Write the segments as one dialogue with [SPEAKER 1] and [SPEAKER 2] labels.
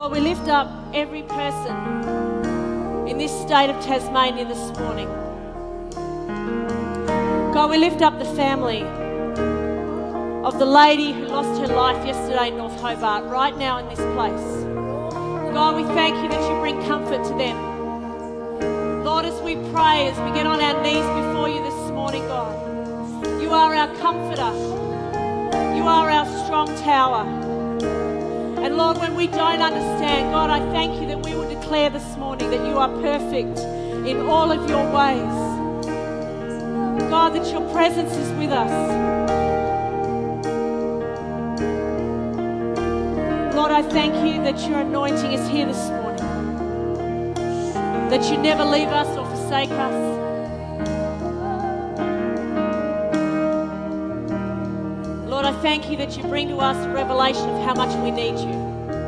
[SPEAKER 1] Lord, we lift up every person in this state of Tasmania this morning. God, we lift up the family of the lady who lost her life yesterday in North Hobart, right now in this place. God, we thank you that you bring comfort to them. Lord, as we pray, as we get on our knees before you this morning, God, you are our comforter. You are our strong tower. And Lord, when we don't understand, God, I thank you that we will declare this morning that you are perfect in all of your ways. God, that your presence is with us. Lord, I thank you that your anointing is here this morning, that you never leave us or forsake us. Lord, I thank you that you bring to us a revelation of how much we need you.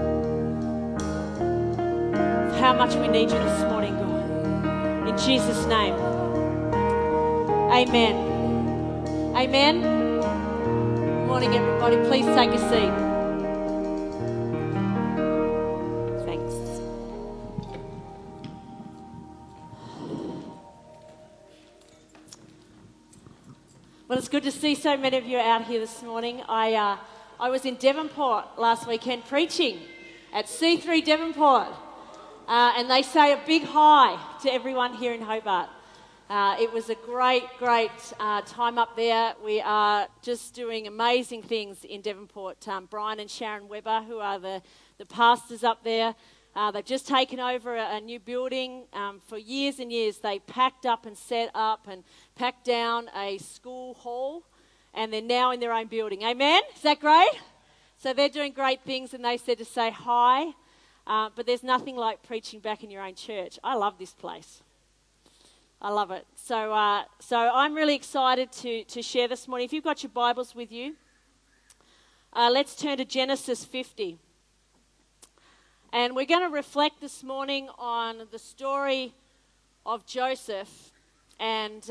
[SPEAKER 1] Of how much we need you this morning, God. In Jesus' name. Amen. Amen. Good morning, everybody. Please take a seat. Thanks. Well, it's good to see so many of you out here this morning. I was in Devonport last weekend preaching at C3 Devonport, and they say a big hi to everyone here in Hobart. It was a great time up there. We are just doing amazing things in Devonport. Brian and Sharon Webber, who are the pastors up there, they've just taken over a new building. For years and years, they packed up and set up and packed down a school hall, and they're now in their own building. Amen? Is that great? So they're doing great things, and they said to say hi, but there's nothing like preaching back in your own church. I love this place. I love it. So I'm really excited to share this morning. If you've got your Bibles with you, let's turn to Genesis 50. And we're going to reflect this morning on the story of Joseph. And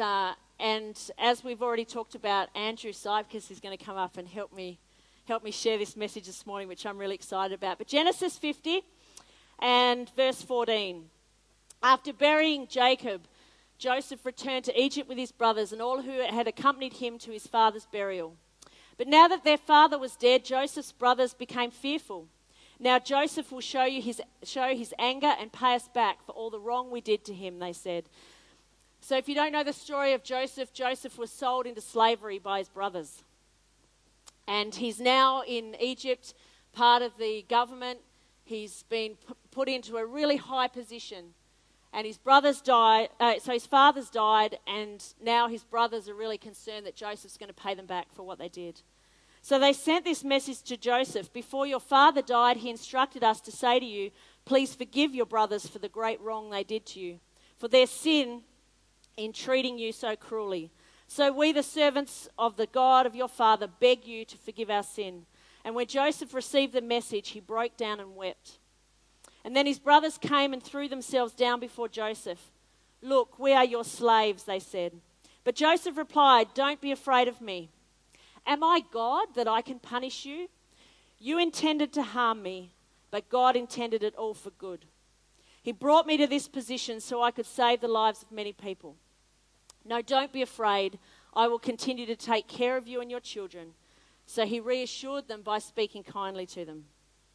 [SPEAKER 1] as we've already talked about, Andrew Sivkas is going to come up and help me share this message this morning, which I'm really excited about. But Genesis 50 and verse 14. After burying Jacob, Joseph returned to Egypt with his brothers and all who had accompanied him to his father's burial. But now that their father was dead, Joseph's brothers became fearful. Now Joseph will show his anger and pay us back for all the wrong we did to him, they said. So if you don't know the story of Joseph, Joseph was sold into slavery by his brothers. And he's now in Egypt, part of the government. He's been put into a really high position. And his brothers died, so his father's died, and now his brothers are really concerned that Joseph's going to pay them back for what they did. So they sent this message to Joseph. Before your father died, he instructed us to say to you, please forgive your brothers for the great wrong they did to you, for their sin in treating you so cruelly. So we, the servants of the God of your father, beg you to forgive our sin. And when Joseph received the message, he broke down and wept. And then his brothers came and threw themselves down before Joseph. Look, we are your slaves, they said. But Joseph replied, don't be afraid of me. Am I God that I can punish you? You intended to harm me, but God intended it all for good. He brought me to this position so I could save the lives of many people. No, don't be afraid. I will continue to take care of you and your children. So he reassured them by speaking kindly to them.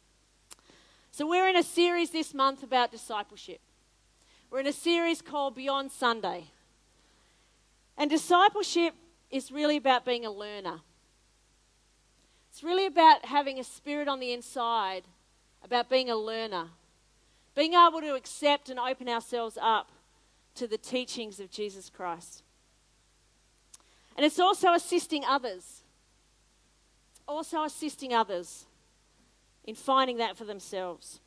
[SPEAKER 1] So we're in a series this month about discipleship. We're in a series called Beyond Sunday. And discipleship is really about being a learner. It's really about having a spirit on the inside, about being a learner. Being able to accept and open ourselves up to the teachings of Jesus Christ. And it's also assisting others. Also assisting others in finding that for themselves.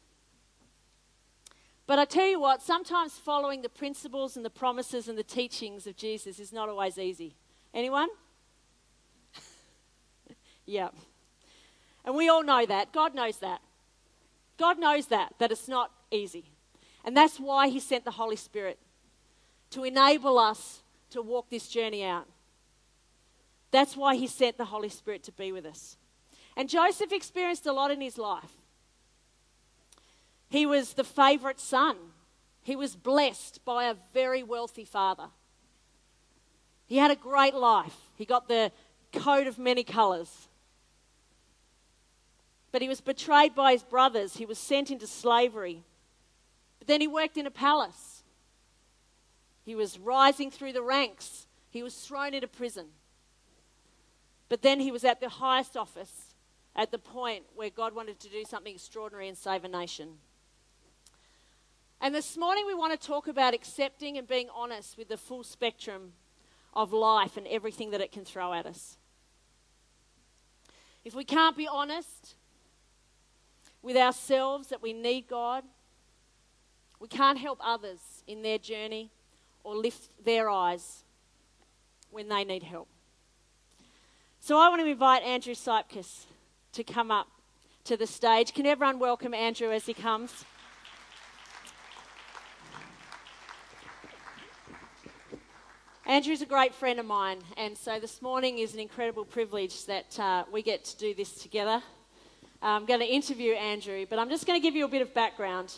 [SPEAKER 1] But I tell you what, sometimes following the principles and the promises and the teachings of Jesus is not always easy. Anyone? Yeah. And we all know that. God knows that. God knows that it's not easy. And that's why he sent the Holy Spirit, to enable us to walk this journey out. That's why he sent the Holy Spirit to be with us. And Joseph experienced a lot in his life. He was the favourite son. He was blessed by a very wealthy father. He had a great life. He got the coat of many colours. But he was betrayed by his brothers. He was sent into slavery. But then he worked in a palace. He was rising through the ranks. He was thrown into prison. But then he was at the highest office at the point where God wanted to do something extraordinary and save a nation. And this morning we want to talk about accepting and being honest with the full spectrum of life and everything that it can throw at us. If we can't be honest with ourselves that we need God, we can't help others in their journey or lift their eyes when they need help. So I want to invite Andrew Sipkis to come up to the stage. Can everyone welcome Andrew as he comes? Andrew's a great friend of mine, and so this morning is an incredible privilege that we get to do this together. I'm going to interview Andrew, but I'm just going to give you a bit of background.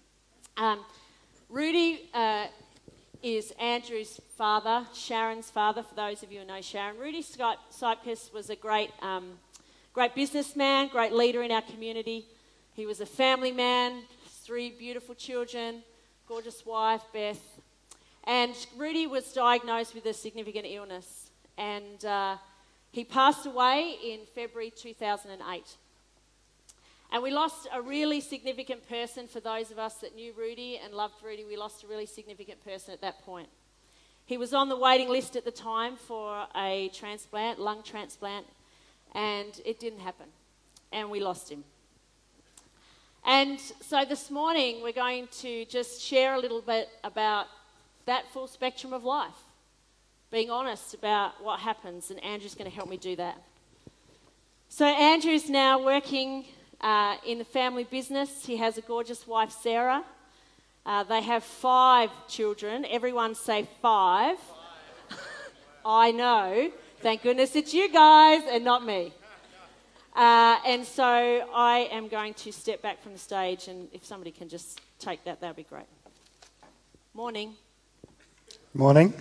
[SPEAKER 1] Rudy is Andrew's father, Sharon's father, for those of you who know Sharon. Rudy Sipkis was a great businessman, great leader in our community. He was a family man, 3 beautiful children, gorgeous wife, Beth. And Rudy was diagnosed with a significant illness, and he passed away in February 2008. And we lost a really significant person. For those of us that knew Rudy and loved Rudy, we lost a really significant person at that point. He was on the waiting list at the time for a transplant, lung transplant, and it didn't happen, and we lost him. And so this morning we're going to just share a little bit about that full spectrum of life, being honest about what happens, and Andrew's going to help me do that. So Andrew's now working in the family business. He has a gorgeous wife, Sarah. They have 5 children. Everyone say 5. I know. Thank goodness it's you guys and not me. And so I am going to step back from the stage, and if somebody can just take that would be great. Morning.
[SPEAKER 2] Morning.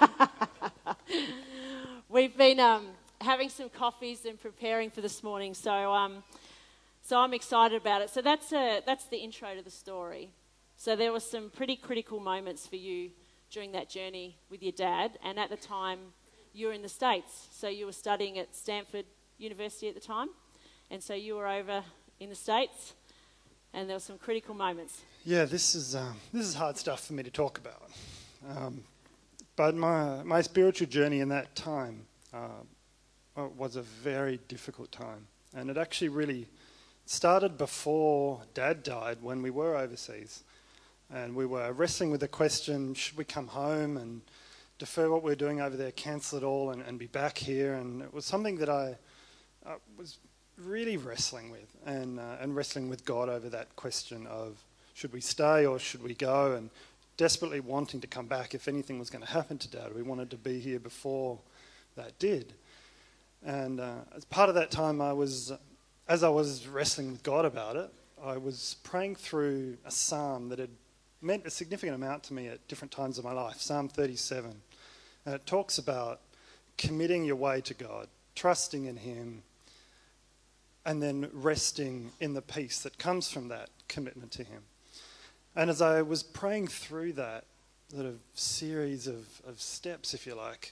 [SPEAKER 1] We've been having some coffees and preparing for this morning, so I'm excited about it. So that's the intro to the story. So there were some pretty critical moments for you during that journey with your dad, and at the time you were in the States. So you were studying at Stanford University at the time, and so you were over in the States, and there were some critical moments.
[SPEAKER 2] Yeah, this is hard stuff for me to talk about. But my spiritual journey in that time was a very difficult time. And it actually really started before Dad died, when we were overseas. And we were wrestling with the question, should we come home and defer what we were doing over there, cancel it all and be back here? And it was something that I was really wrestling with, and wrestling with God over that question of, should we stay or should we go? And desperately wanting to come back if anything was going to happen to Dad. We wanted to be here before that did. And as part of that time, as I was wrestling with God about it, I was praying through a psalm that had meant a significant amount to me at different times of my life, Psalm 37. And it talks about committing your way to God, trusting in Him, and then resting in the peace that comes from that commitment to Him. And as I was praying through that sort of series of steps, if you like,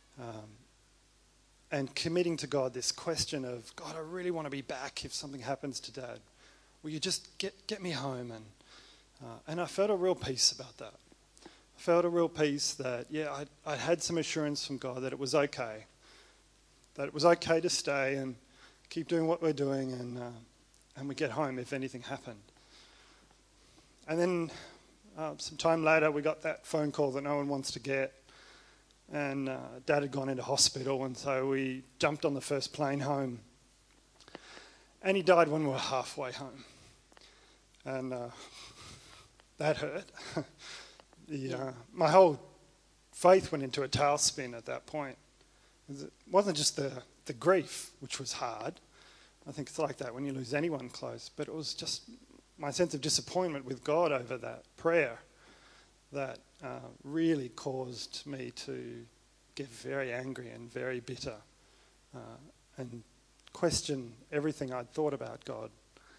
[SPEAKER 2] and committing to God this question of, God, I really want to be back if something happens to Dad. Will you just get me home? And I felt a real peace about that. I felt a real peace that, I had some assurance from God that it was okay. That it was okay to stay and keep doing what we're doing, and we get home if anything happened. And then some time later, we got that phone call that no one wants to get. And Dad had gone into hospital, and so we jumped on the first plane home. And he died when we were halfway home. And that hurt. My whole faith went into a tailspin at that point. It wasn't just the grief, which was hard. I think it's like that when you lose anyone close. But it was just my sense of disappointment with God over that prayer that really caused me to get very angry and very bitter and question everything I'd thought about God.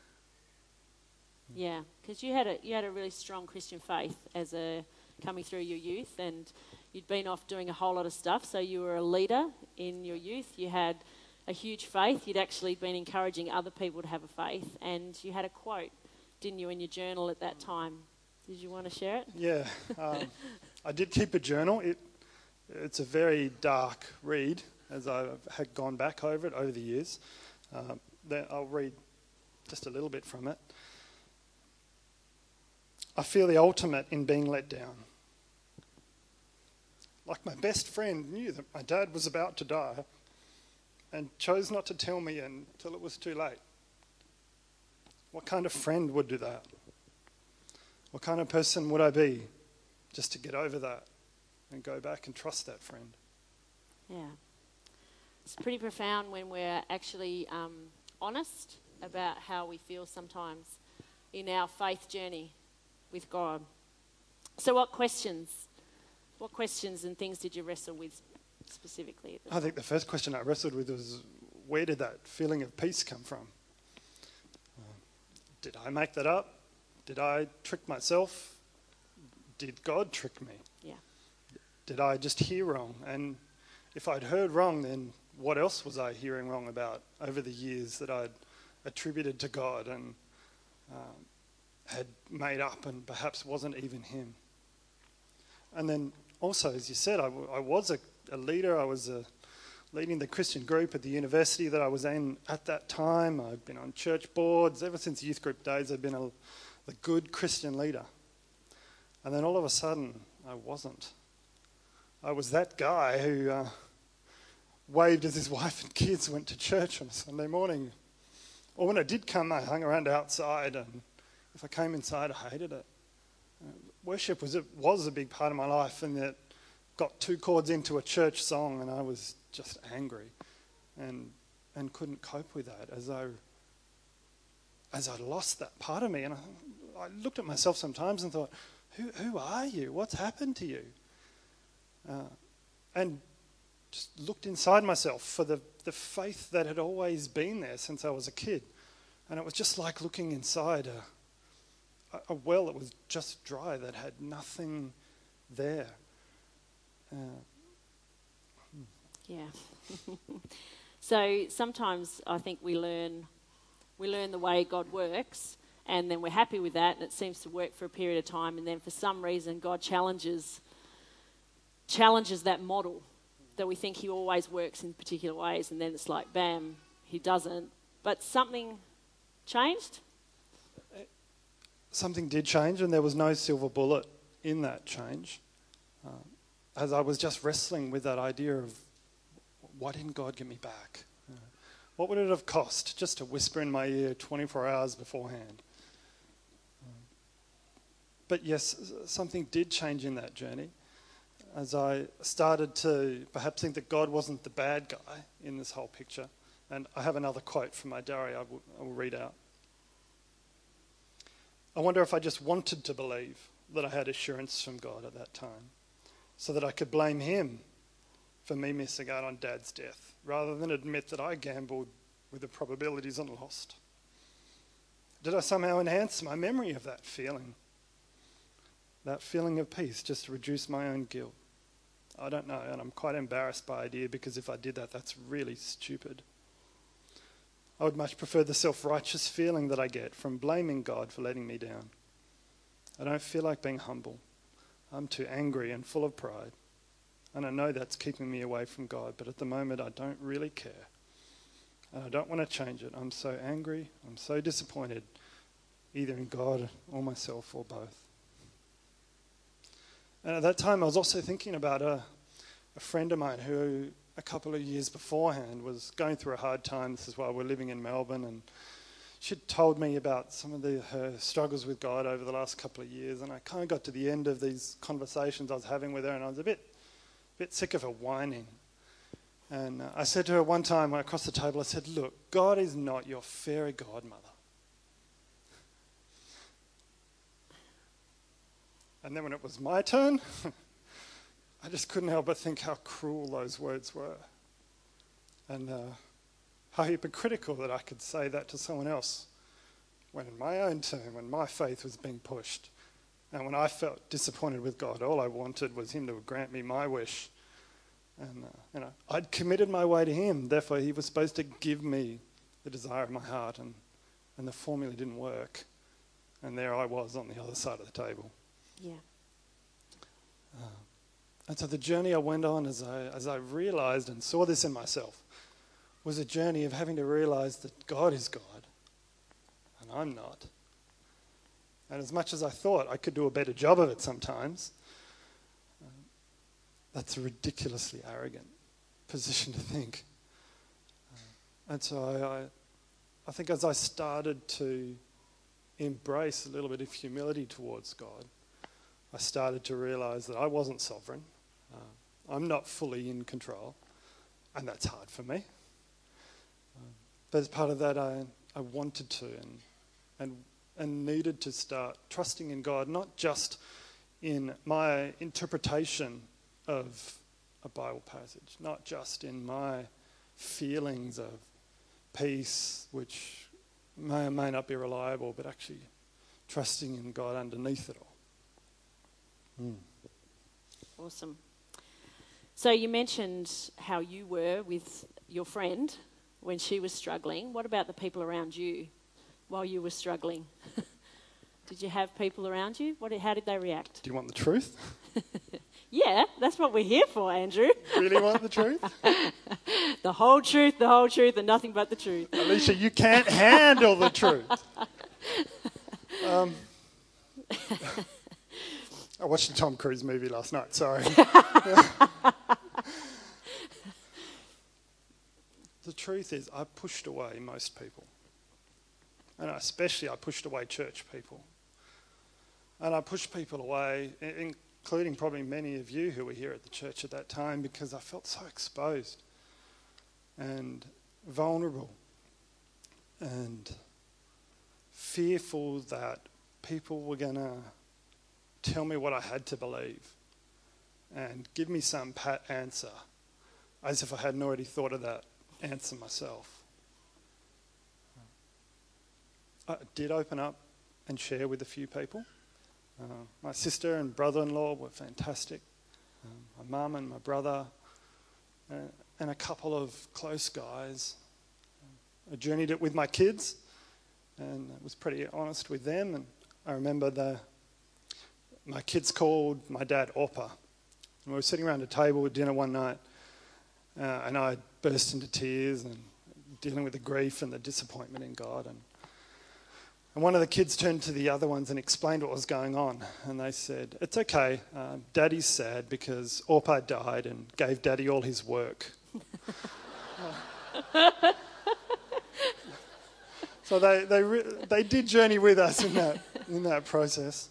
[SPEAKER 1] Yeah, because you had a really strong Christian faith coming through your youth, and you'd been off doing a whole lot of stuff. So you were a leader in your youth. You had a huge faith. You'd actually been encouraging other people to have a faith, and you had a quote, didn't you, in your journal at that time? Did you want to share it?
[SPEAKER 2] Yeah, I did keep a journal. It's a very dark read, as I had gone back over it over the years. I'll read just a little bit from it. I feel the ultimate in being let down. Like my best friend knew that my dad was about to die and chose not to tell me until it was too late. What kind of friend would do that? What kind of person would I be just to get over that and go back and trust that friend?
[SPEAKER 1] Yeah. It's pretty profound when we're actually honest about how we feel sometimes in our faith journey with God. So what questions and things did you wrestle with specifically?
[SPEAKER 2] I think the first question I wrestled with was, where did that feeling of peace come from? Did I make that up? Did I trick myself? Did God trick me?
[SPEAKER 1] Yeah.
[SPEAKER 2] Did I just hear wrong? And if I'd heard wrong, then what else was I hearing wrong about over the years that I'd attributed to God and had made up and perhaps wasn't even him? And then also, as you said, I was a leader. I was leading the Christian group at the university that I was in at that time. I'd been on church boards. Ever since youth group days, I'd been a good Christian leader. And then all of a sudden, I wasn't. I was that guy who waved as his wife and kids went to church on a Sunday morning. Or when I did come, I hung around outside, and if I came inside, I hated it. Worship was a big part of my life, and it got 2 chords into a church song, and I was just angry and couldn't cope with that as I lost that part of me. And I looked at myself sometimes and thought, who are you? What's happened to you? And just looked inside myself for the faith that had always been there since I was a kid. And it was just like looking inside a well that was just dry, that had nothing there.
[SPEAKER 1] Yeah. So sometimes I think we learn the way God works, and then we're happy with that, and it seems to work for a period of time, and then for some reason God challenges that model that we think he always works in particular ways, and then it's like, bam, he doesn't. But something changed?
[SPEAKER 2] Something did change, and there was no silver bullet in that change. As I was just wrestling with that idea of, why didn't God get me back? What would it have cost just to whisper in my ear 24 hours beforehand? But yes, something did change in that journey. As I started to perhaps think that God wasn't the bad guy in this whole picture. And I have another quote from my diary I will read out. I wonder if I just wanted to believe that I had assurance from God at that time, so that I could blame him for me missing out on Dad's death, rather than admit that I gambled with the probabilities and lost. Did I somehow enhance my memory of that feeling of peace, just to reduce my own guilt? I don't know, and I'm quite embarrassed by the idea, because if I did that, that's really stupid. I would much prefer the self-righteous feeling that I get from blaming God for letting me down. I don't feel like being humble. I'm too angry and full of pride. And I know that's keeping me away from God, but at the moment I don't really care. And I don't want to change it. I'm so angry, I'm so disappointed, either in God or myself or both. And at that time I was also thinking about a friend of mine who a couple of years beforehand was going through a hard time. This is why we're living in Melbourne, and she'd told me about some of her struggles with God over the last couple of years, and I kind of got to the end of these conversations I was having with her, and I was a bit sick of her whining. And I said to her one time across the table, I said, look, God is not your fairy godmother. And then when it was my turn, I just couldn't help but think how cruel those words were. And how hypocritical that I could say that to someone else when in my own turn, when my faith was being pushed, and when I felt disappointed with God, all I wanted was him to grant me my wish. And I'd committed my way to him, therefore he was supposed to give me the desire of my heart, and the formula didn't work. And there I was on the other side of the table.
[SPEAKER 1] Yeah.
[SPEAKER 2] And so the journey I went on as I realized and saw this in myself was a journey of having to realize that God is God and I'm not. And as much as I thought I could do a better job of it sometimes, that's a ridiculously arrogant position to think. And so I think as I started to embrace a little bit of humility towards God, I started to realize that I wasn't sovereign. I'm not fully in control, and that's hard for me. But as part of that, I wanted to and needed to start trusting in God, not just in my interpretation of a Bible passage, not just in my feelings of peace, which may or may not be reliable, but actually trusting in God underneath it all.
[SPEAKER 1] Awesome. So you mentioned how you were with your friend when she was struggling. What about the people around you while you were struggling? Did you have people around you? How did they react?
[SPEAKER 2] Do you want the truth?
[SPEAKER 1] Yeah, that's what we're here for, Andrew.
[SPEAKER 2] Really want the truth?
[SPEAKER 1] The whole truth, and nothing but the truth.
[SPEAKER 2] Alicia, you can't handle the truth. I watched a Tom Cruise movie last night, sorry. The truth is, I pushed away most people. And especially I pushed away church people. And I pushed people away, including probably many of you who were here at the church at that time, because I felt so exposed and vulnerable and fearful that people were going to tell me what I had to believe and give me some pat answer, as if I hadn't already thought of that answer myself. I did open up and share with a few people. My sister and brother-in-law were fantastic. My mum and my brother and a couple of close guys. I journeyed it with my kids and was pretty honest with them. And I remember my kids called my dad Orpa. And we were sitting around a table at dinner one night and I burst into tears and dealing with the grief and the disappointment in God. And one of the kids turned to the other ones and explained what was going on. And they said, "It's okay, Daddy's sad because Orpa died and gave Daddy all his work." So they did journey with us in that process.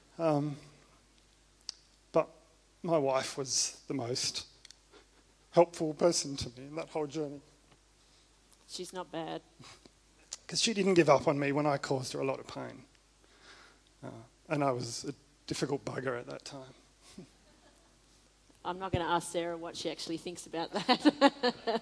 [SPEAKER 2] But my wife was the most helpful person to me in that whole journey.
[SPEAKER 1] She's not bad.
[SPEAKER 2] Because she didn't give up on me when I caused her a lot of pain. And I was a difficult bugger at that time.
[SPEAKER 1] I'm not going to ask Sarah what she actually thinks about that.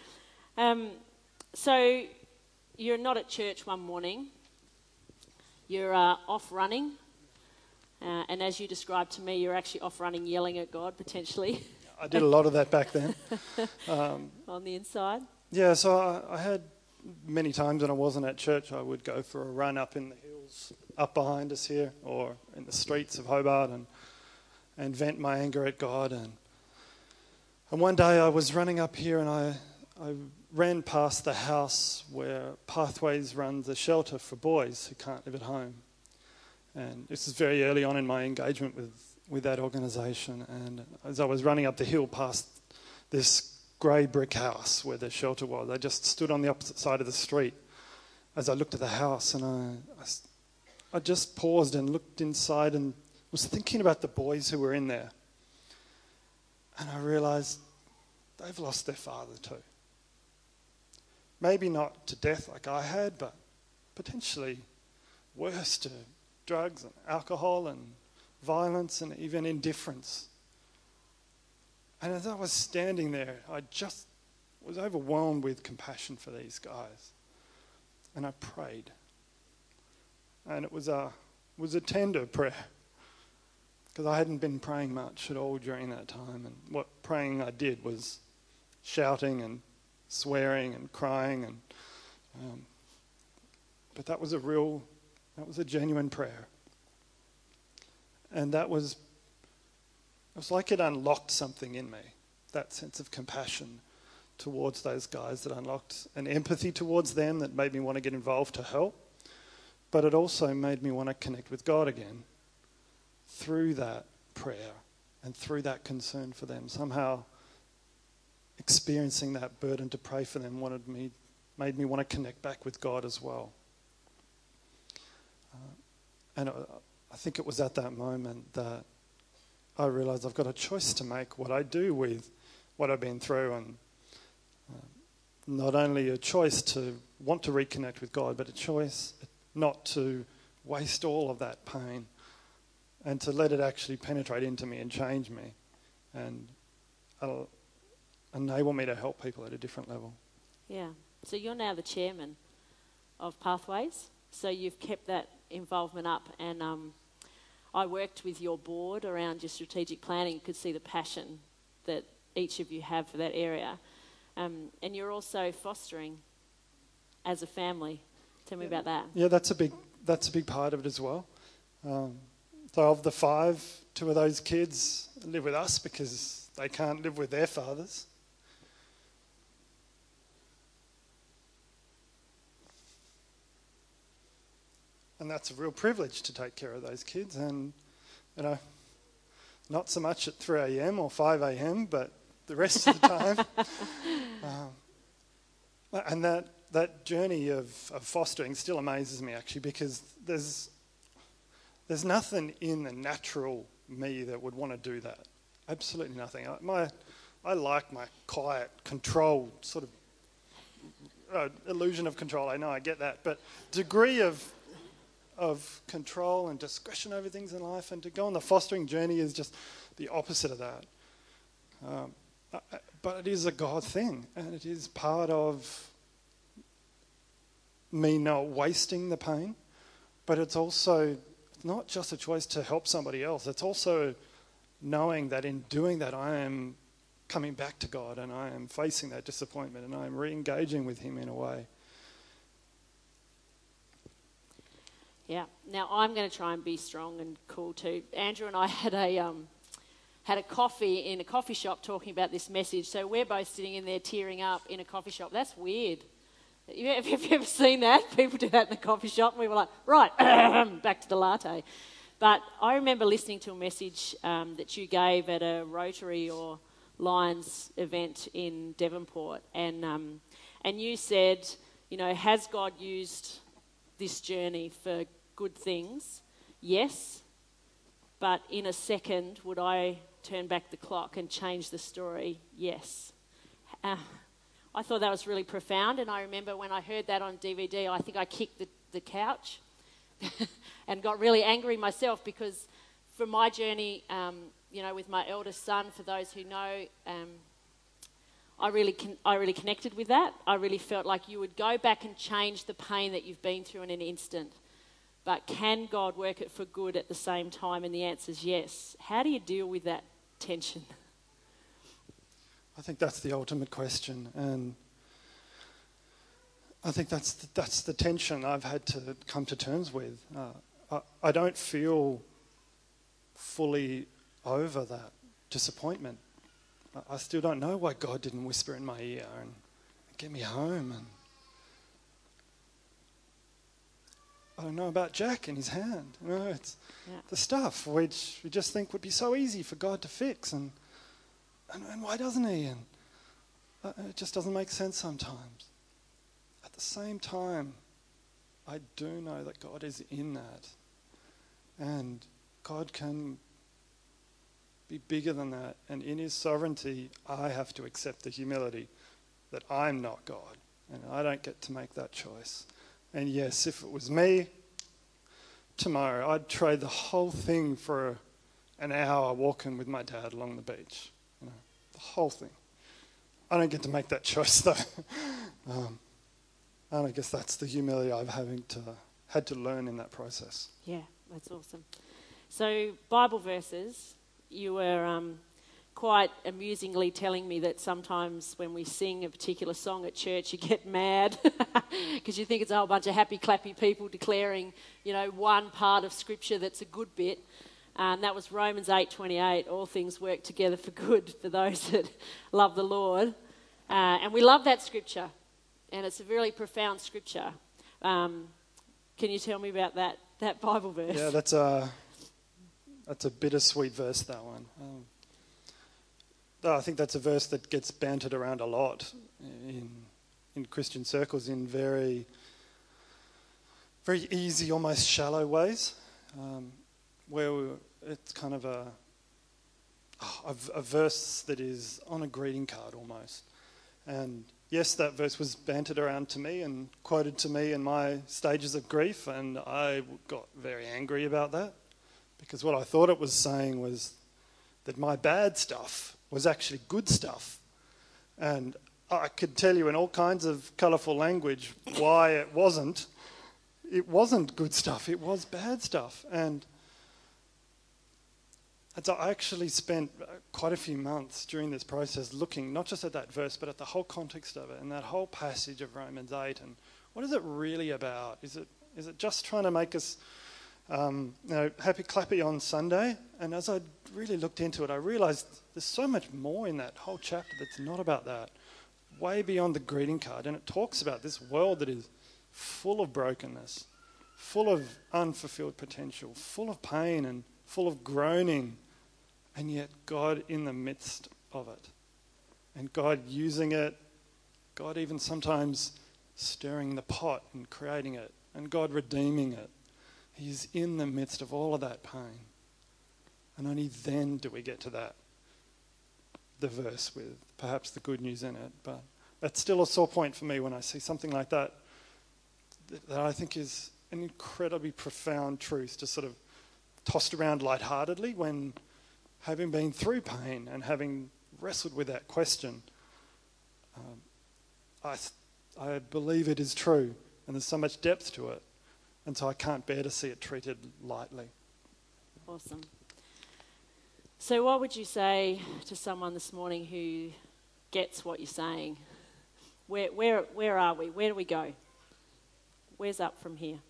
[SPEAKER 1] So you're not at church one morning. You're off running. And as you described to me, you're actually off running yelling at God, potentially.
[SPEAKER 2] I did a lot of that back then.
[SPEAKER 1] On the inside?
[SPEAKER 2] Yeah, so I had many times when I wasn't at church, I would go for a run up in the hills, up behind us here, or in the streets of Hobart, and vent my anger at God. And one day I was running up here and I ran past the house where Pathways runs a shelter for boys who can't live at home. And this is very early on in my engagement with that organisation. And as I was running up the hill past this grey brick house where the shelter was, I just stood on the opposite side of the street as I looked at the house, and I just paused and looked inside and was thinking about the boys who were in there. And I realised they've lost their father too. Maybe not to death like I had, but potentially worse, to drugs and alcohol and violence, and even indifference. And as I was standing there, I just was overwhelmed with compassion for these guys. And I prayed. And it was a tender prayer, because I hadn't been praying much at all during that time. And what praying I did was shouting and swearing and crying. But that was a genuine prayer. And it was like it unlocked something in me, that sense of compassion towards those guys, that unlocked an empathy towards them that made me want to get involved to help. But it also made me want to connect with God again through that prayer and through that concern for them. Somehow experiencing that burden to pray for them made me want to connect back with God as well. And I think it was at that moment that I realised I've got a choice to make what I do with what I've been through, and not only a choice to want to reconnect with God, but a choice not to waste all of that pain and to let it actually penetrate into me and change me and enable me to help people at a different level.
[SPEAKER 1] Yeah. So you're now the chairman of Pathways. So you've kept that involvement up, and I worked with your board around your strategic planning. You could see the passion that each of you have for that area. And you're also fostering as a family. Tell me about that.
[SPEAKER 2] Yeah, that's a big part of it as well. So of the 5, 2 of those kids live with us because they can't live with their fathers. And that's a real privilege to take care of those kids. And, not so much at 3 a.m. or 5 a.m., but the rest of the time. And that journey of fostering still amazes me, actually, because there's nothing in the natural me that would want to do that. Absolutely nothing. I like my quiet, controlled sort of illusion of control. I know, I get that. But degree of control and discretion over things in life, and to go on the fostering journey is just the opposite of that. But it is a God thing, and it is part of me not wasting the pain, but it's also not just a choice to help somebody else. It's also knowing that in doing that I am coming back to God, and I am facing that disappointment, and I am re-engaging with Him in a way.
[SPEAKER 1] Yeah. Now I'm going to try and be strong and cool too. Andrew and I had a coffee in a coffee shop talking about this message. So we're both sitting in there tearing up in a coffee shop. That's weird. Have you ever seen that? People do that in the coffee shop, and we were like, right, back to the latte. But I remember listening to a message that you gave at a Rotary or Lions event in Devonport, and you said, has God used this journey for good things? Yes. But in a second, would I turn back the clock and change the story? Yes. I thought that was really profound, and I remember when I heard that on DVD, I think I kicked the couch and got really angry myself, because for my journey, with my eldest son, for those who know, I really connected with that. I really felt like you would go back and change the pain that you've been through in an instant. But can God work it for good at the same time? And the answer is yes. How do you deal with that tension?
[SPEAKER 2] I think that's the ultimate question, and I think that's the tension I've had to come to terms with. I don't feel fully over that disappointment. I still don't know why God didn't whisper in my ear and get me home. And I don't know about Jack in his hand. It's the stuff which we just think would be so easy for God to fix. And why doesn't He? And it just doesn't make sense sometimes. At the same time, I do know that God is in that. And God can be bigger than that. And in His sovereignty, I have to accept the humility that I'm not God. And I don't get to make that choice. And yes, if it was me, tomorrow, I'd trade the whole thing for an hour walking with my dad along the beach. The whole thing. I don't get to make that choice though. And I guess that's the humility I've had to learn in that process.
[SPEAKER 1] Yeah, that's awesome. So Bible verses, you were quite amusingly telling me that sometimes when we sing a particular song at church, you get mad because you think it's a whole bunch of happy, clappy people declaring, one part of Scripture that's a good bit. And that was Romans 8:28. All things work together for good for those that love the Lord. And we love that Scripture. And it's a really profound Scripture. Can you tell me about that Bible verse?
[SPEAKER 2] Yeah, that's a bittersweet verse, that one. I think that's a verse that gets bantered around a lot in Christian circles in very, very easy, almost shallow ways, where it's kind of a verse that is on a greeting card almost. And yes, that verse was bantered around to me and quoted to me in my stages of grief, and I got very angry about that because what I thought it was saying was that my bad stuff was actually good stuff. And I could tell you in all kinds of colourful language why it wasn't. It wasn't good stuff, it was bad stuff. And so I actually spent quite a few months during this process looking not just at that verse, but at the whole context of it and that whole passage of Romans 8. And what is it really about? Is it just trying to make us happy clappy on Sunday? And as I really looked into it, I realised there's so much more in that whole chapter that's not about that, way beyond the greeting card. And it talks about this world that is full of brokenness, full of unfulfilled potential, full of pain and full of groaning, and yet God in the midst of it. And God using it, God even sometimes stirring the pot and creating it, and God redeeming it. He's in the midst of all of that pain. And only then do we get to the verse with perhaps the good news in it. But that's still a sore point for me when I see something like that I think is an incredibly profound truth to sort of tossed around lightheartedly when having been through pain and having wrestled with that question, I believe it is true and there's so much depth to it, and so I can't bear to see it treated lightly.
[SPEAKER 1] Awesome. So what would you say to someone this morning who gets what you're saying? Where are we? Where do we go? Where's up from here?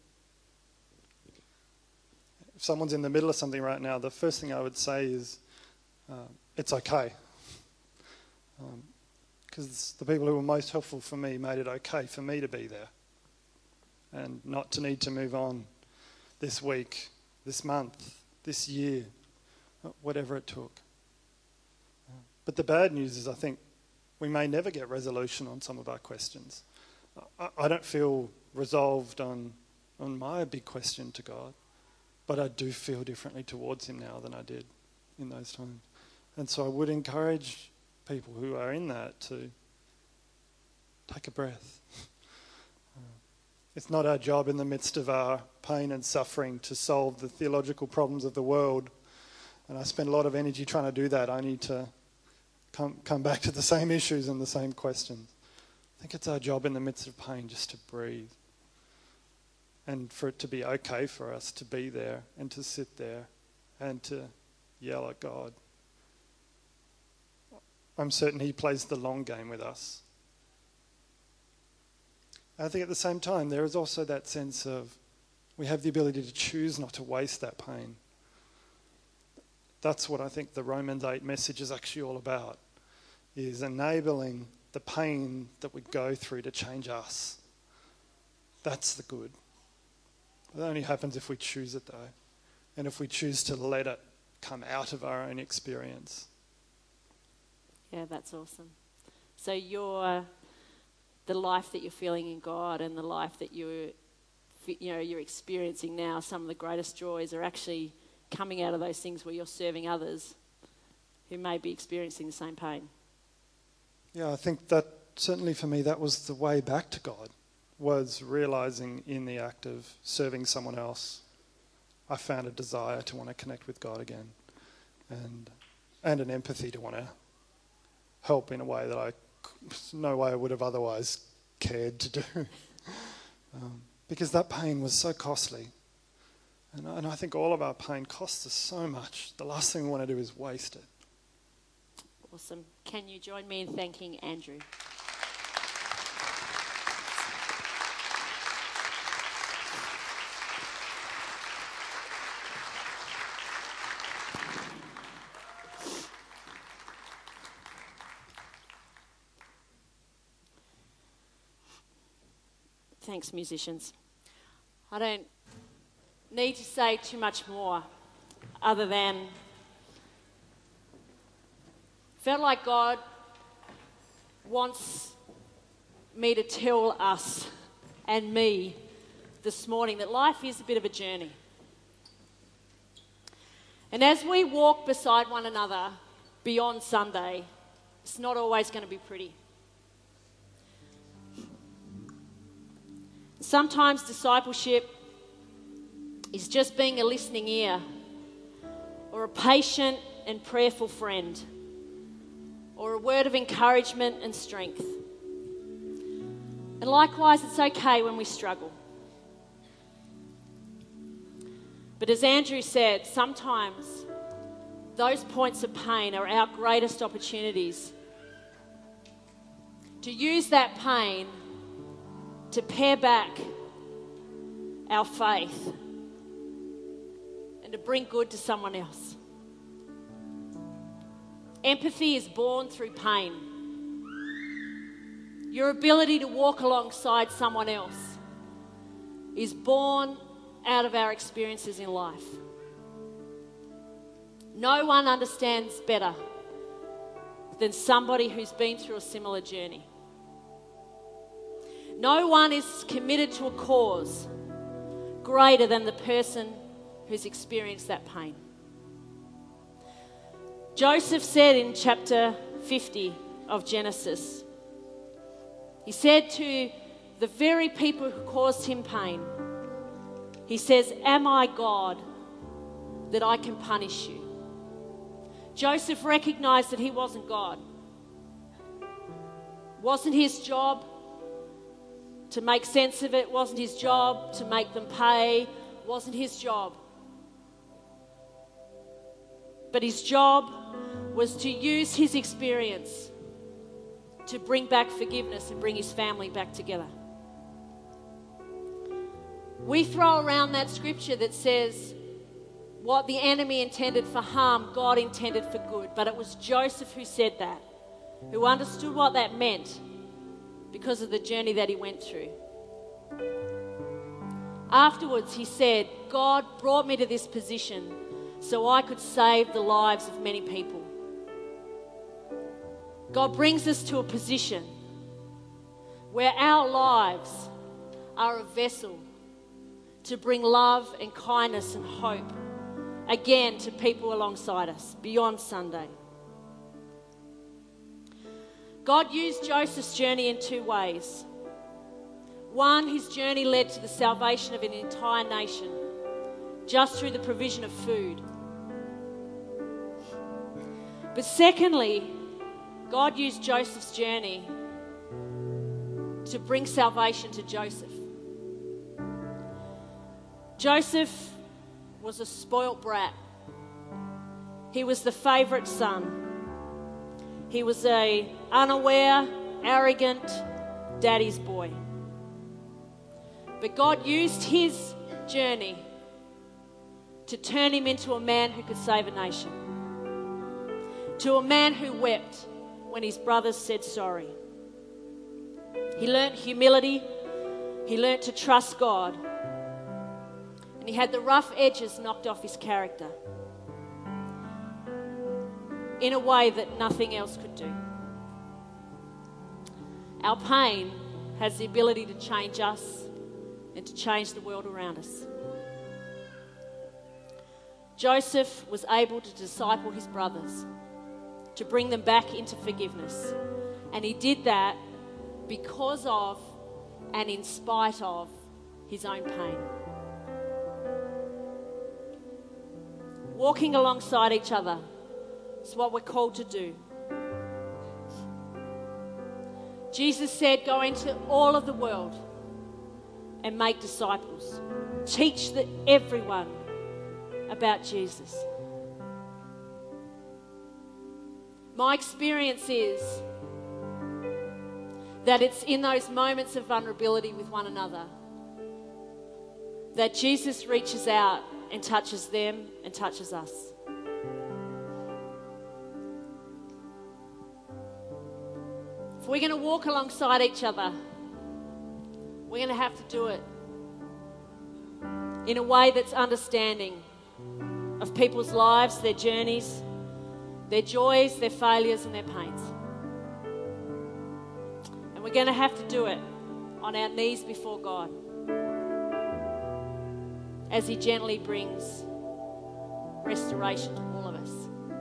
[SPEAKER 2] If someone's in the middle of something right now, the first thing I would say is it's okay. Because the people who were most helpful for me made it okay for me to be there and not to need to move on this week, this month, this year, whatever it took. But the bad news is I think we may never get resolution on some of our questions. I don't feel resolved on my big question to God, but I do feel differently towards him now than I did in those times. And so I would encourage people who are in that to take a breath. It's not our job in the midst of our pain and suffering to solve the theological problems of the world. And I spend a lot of energy trying to do that. I need to come back to the same issues and the same questions. I think it's our job in the midst of pain just to breathe. And for it to be okay for us to be there and to sit there and to yell at God. I'm certain he plays the long game with us. I think at the same time, there is also that sense of we have the ability to choose not to waste that pain. That's what I think the Romans 8 message is actually all about, is enabling the pain that we go through to change us. That's the good. It only happens if we choose it though, and if we choose to let it come out of our own experience.
[SPEAKER 1] Yeah, that's awesome. So the life that you're feeling in God and the life that you're experiencing now, some of the greatest joys are actually coming out of those things where you're serving others who may be experiencing the same pain.
[SPEAKER 2] Yeah, I think that certainly for me that was the way back to God, was realising in the act of serving someone else, I found a desire to want to connect with God again. and an empathy to want to help in a way that no way I would have otherwise cared to do. Because that pain was so costly. And I think all of our pain costs us so much. The last thing we want to do is waste it.
[SPEAKER 1] Awesome. Can you join me in thanking Andrew? Thanks, musicians. I don't need to say too much more other than felt like God wants me to tell us and me this morning that life is a bit of a journey. And as we walk beside one another beyond Sunday, it's not always going to be pretty. Sometimes discipleship is just being a listening ear, or a patient and prayerful friend, or a word of encouragement and strength. And likewise, it's okay when we struggle. But as Andrew said, sometimes those points of pain are our greatest opportunities to use that pain to pare back our faith and to bring good to someone else. Empathy is born through pain. Your ability to walk alongside someone else is born out of our experiences in life. No one understands better than somebody who's been through a similar journey. No one is committed to a cause greater than the person who's experienced that pain. Joseph said in chapter 50 of Genesis, he said to the very people who caused him pain, he says, "Am I God that I can punish you?" Joseph recognized that he wasn't God. Wasn't his job to make sense of it, wasn't his job to make them pay, wasn't his job. But his job was to use his experience to bring back forgiveness and bring his family back together. We throw around that scripture that says what the enemy intended for harm, God intended for good. But it was Joseph who said that, who understood what that meant because of the journey that he went through. Afterwards, he said, God brought me to this position so I could save the lives of many people. God brings us to a position where our lives are a vessel to bring love and kindness and hope again to people alongside us beyond Sunday. God used Joseph's journey in two ways. One, his journey led to the salvation of an entire nation just through the provision of food. But secondly, God used Joseph's journey to bring salvation to Joseph. Joseph was a spoilt brat. He was the favourite son. He was an unaware, arrogant daddy's boy. But God used his journey to turn him into a man who could save a nation. To a man who wept when his brothers said sorry. He learnt humility. He learnt to trust God. And he had the rough edges knocked off his character in a way that nothing else could do. Our pain has the ability to change us and to change the world around us. Joseph was able to disciple his brothers, to bring them back into forgiveness. And he did that because of and in spite of his own pain. Walking alongside each other It's what we're called to do. Jesus said, go into all of the world and make disciples. Teach everyone about Jesus. My experience is that it's in those moments of vulnerability with one another that Jesus reaches out and touches them and touches us. If we're going to walk alongside each other, we're going to have to do it in a way that's understanding of people's lives, their journeys, their joys, their failures, and their pains. And we're going to have to do it on our knees before God as He gently brings restoration to all of us.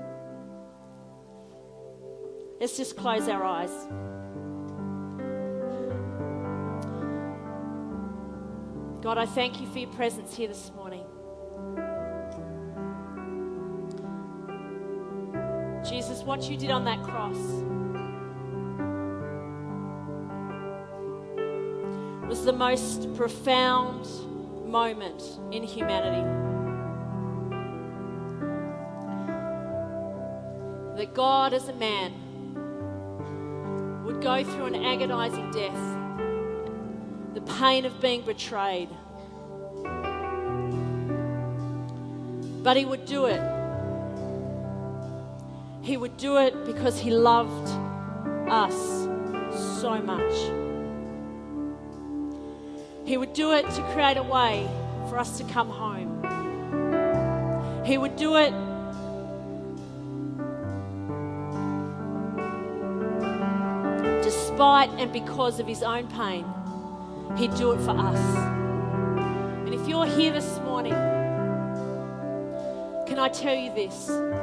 [SPEAKER 1] Let's just close our eyes. God, I thank you for your presence here this morning. Jesus, what you did on that cross was the most profound moment in humanity. That God as a man would go through an agonizing death, the pain of being betrayed. But He would do it. He would do it because He loved us so much. He would do it to create a way for us to come home. He would do it despite and because of His own pain. He'd do it for us. And if you're here this morning, can I tell you this?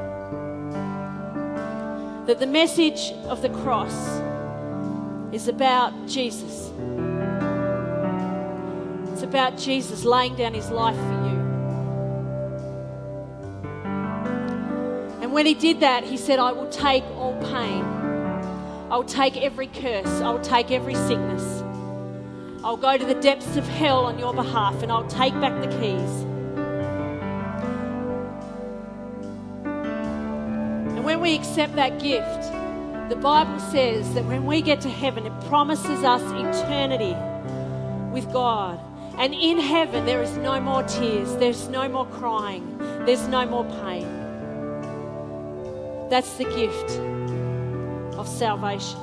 [SPEAKER 1] That the message of the cross is about Jesus. It's about Jesus laying down His life for you. And when He did that, He said, I will take all pain. I will take every curse. I will take every sickness. I'll go to the depths of hell on your behalf and I'll take back the keys. And when we accept that gift, the Bible says that when we get to heaven, it promises us eternity with God. And in heaven, there is no more tears. There's no more crying. There's no more pain. That's the gift of salvation.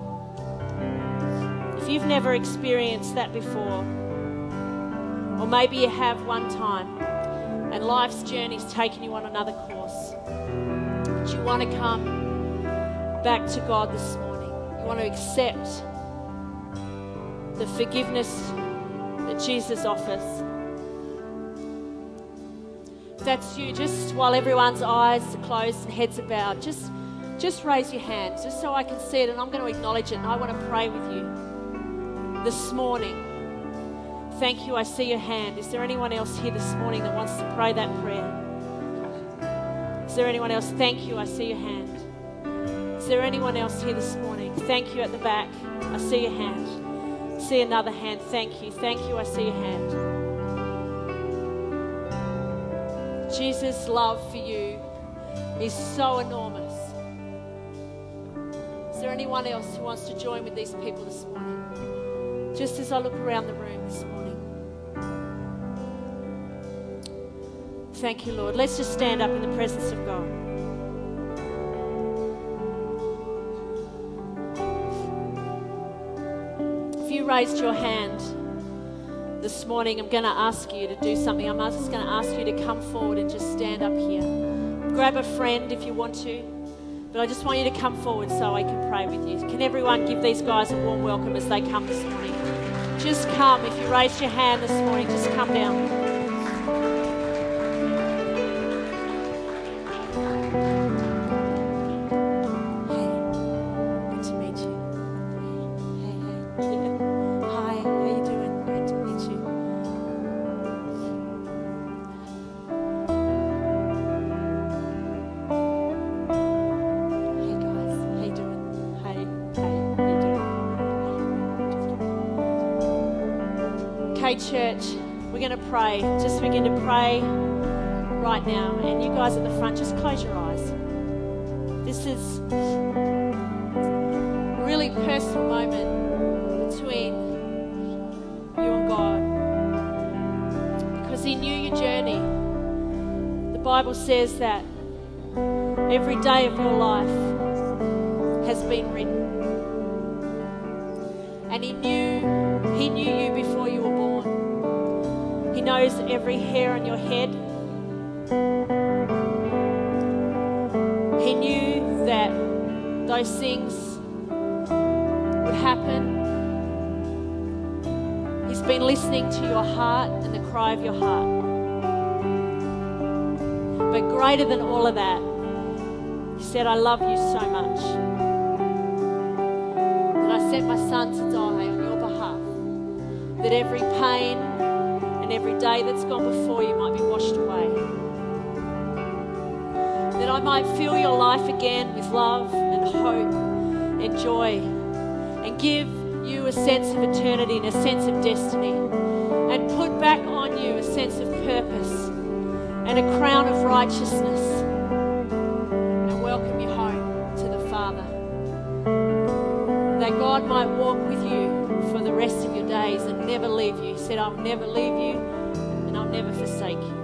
[SPEAKER 1] If you've never experienced that before, or maybe you have one time, and life's journey's taken you on another course, but you want to come back to God this morning, you want to accept the forgiveness that Jesus offers. If that's you, just while everyone's eyes are closed and heads are bowed, just raise your hand, just so I can see it, and I'm going to acknowledge it, and I want to pray with you this morning. Thank you, I see your hand. Is there anyone else here this morning that wants to pray that prayer? Is there anyone else? Thank you, I see your hand. Is there anyone else here this morning? Thank you at the back. I see your hand. See another hand. Thank you, I see your hand. Jesus' love for you is so enormous. Is there anyone else who wants to join with these people this morning? Just as I look around the room this morning. Thank you, Lord. Let's just stand up in the presence of God. If you raised your hand this morning, I'm going to ask you to do something. I'm just going to ask you to come forward and just stand up here. Grab a friend if you want to. But I just want you to come forward so I can pray with you. Can everyone give these guys a warm welcome as they come this morning? Just come. If you raised your hand this morning, just come down. Okay, church, we're going to pray. Just begin to pray right now. And you guys at the front, just close your eyes. This is a really personal moment between you and God. Because He knew your journey. The Bible says that every day of your life has been written. And He knew you before you were born. He knows every hair on your head. He knew that those things would happen. He's been listening to your heart and the cry of your heart. But greater than all of that, He said, I love you so much that I sent my Son to die on your behalf, that every pain and every day that's gone before you might be washed away, that I might fill your life again with love and hope and joy, and give you a sense of eternity and a sense of destiny, and put back on you a sense of purpose and a crown of righteousness, and welcome you home to the Father. That God might walk with you for the rest of your days and never leave you. He said, I'll never leave you and I'll never forsake you.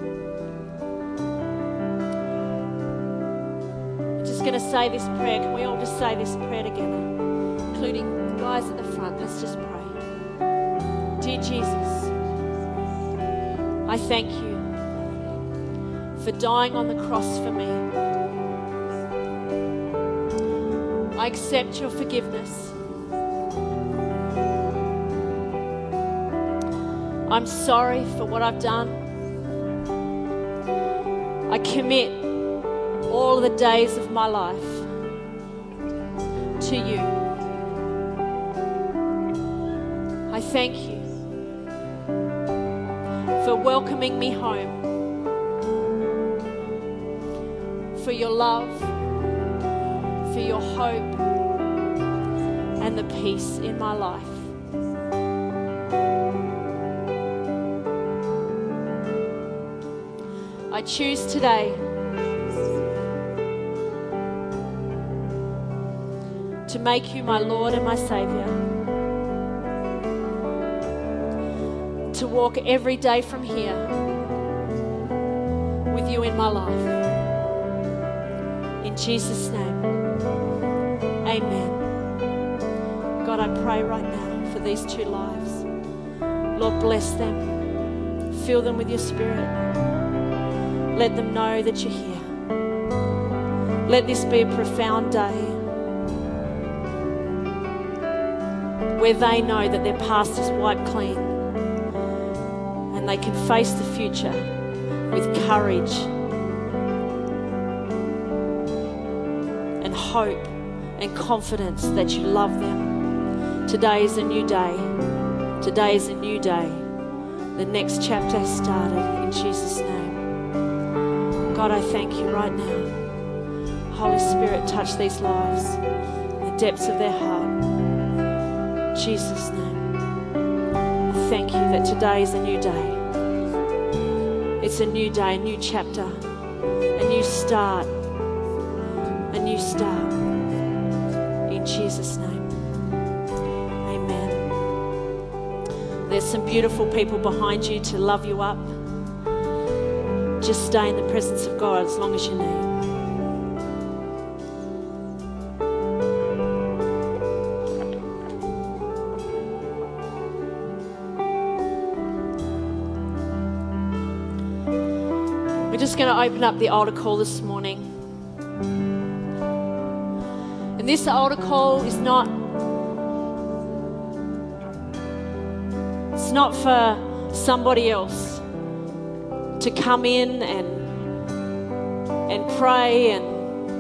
[SPEAKER 1] I'm just going to say this prayer. Can we all just say this prayer together, including the guys at the front? Let's just pray. Dear Jesus, I thank you for dying on the cross for me. I accept your forgiveness. I'm sorry for what I've done. I commit all the days of my life to you. I thank you for welcoming me home, for your love, for your hope, and the peace in my life. I choose today to make you my Lord and my Savior, to walk every day from here with you in my life. In Jesus' name, amen. God, I pray right now for these two lives. Lord, bless them. Fill them with your Spirit. Let them know that you're here. Let this be a profound day where they know that their past is wiped clean and they can face the future with courage and hope and confidence that you love them. Today is a new day. Today is a new day. The next chapter has started in Jesus' name. God, I thank you right now. Holy Spirit, touch these lives, the depths of their heart. In Jesus' name. I thank you that today is a new day. It's a new day, a new chapter, a new start. A new start. In Jesus' name. Amen. There's some beautiful people behind you to love you up. Just stay in the presence of God as long as you need. We're just going to open up the altar call this morning. And this altar call is not for somebody else to come in and pray, and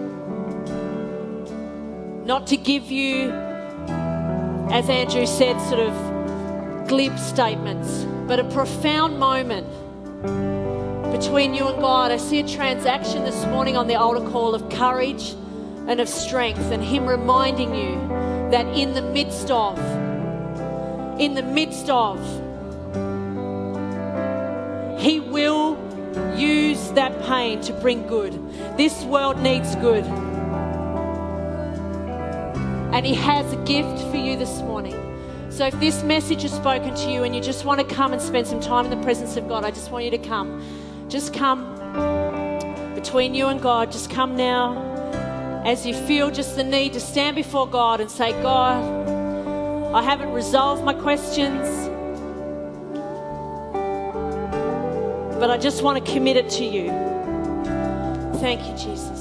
[SPEAKER 1] not to give you, as Andrew said, sort of glib statements, but a profound moment between you and God. I see a transaction this morning on the altar call of courage and of strength, and Him reminding you that in the midst of He will use that pain to bring good. This world needs good. And He has a gift for you this morning. So if this message is spoken to you and you just want to come and spend some time in the presence of God, I just want you to come. Just come between you and God. Just come now as you feel just the need to stand before God and say, God, I haven't resolved my questions, but I just want to commit it to you. Thank you, Jesus.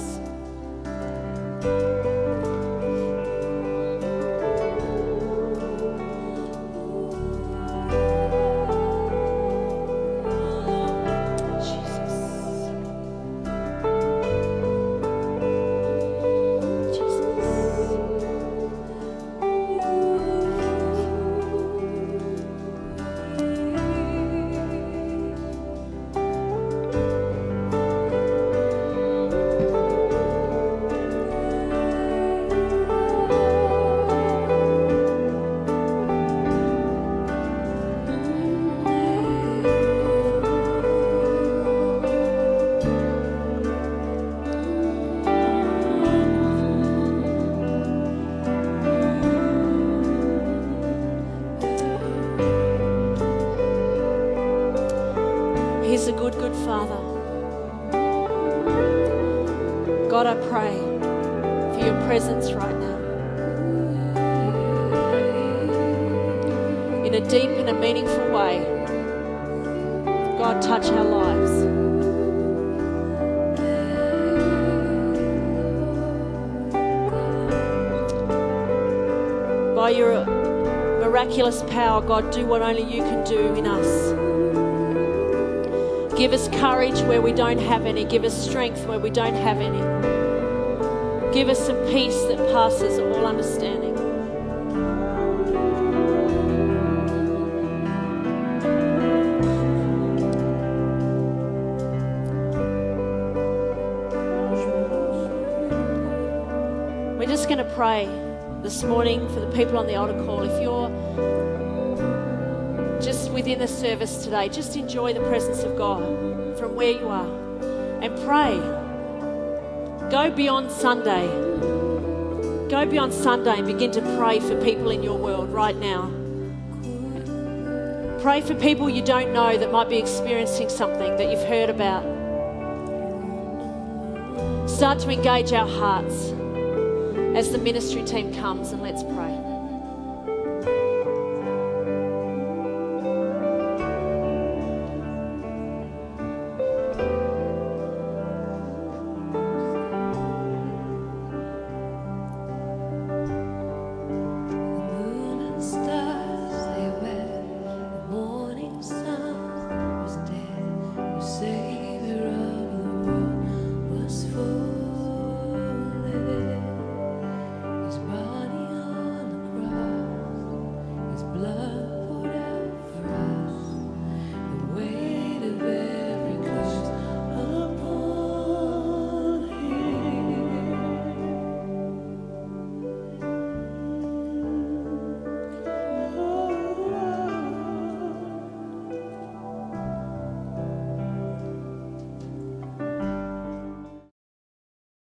[SPEAKER 1] He's a good, good Father. God, I pray for your presence right now. In a deep and a meaningful way, God, touch our lives. By your miraculous power, God, do what only you can do in us. Give us courage where we don't have any. Give us strength where we don't have any. Give us some peace that passes all understanding. We're just going to pray this morning for the people on the altar call. If you're just within the service today, just enjoy the presence of God from where you are and pray. Go beyond Sunday. Go beyond Sunday and begin to pray for people in your world right now. Pray for people you don't know that might be experiencing something that you've heard about. Start to engage our hearts as the ministry team comes, and let's pray.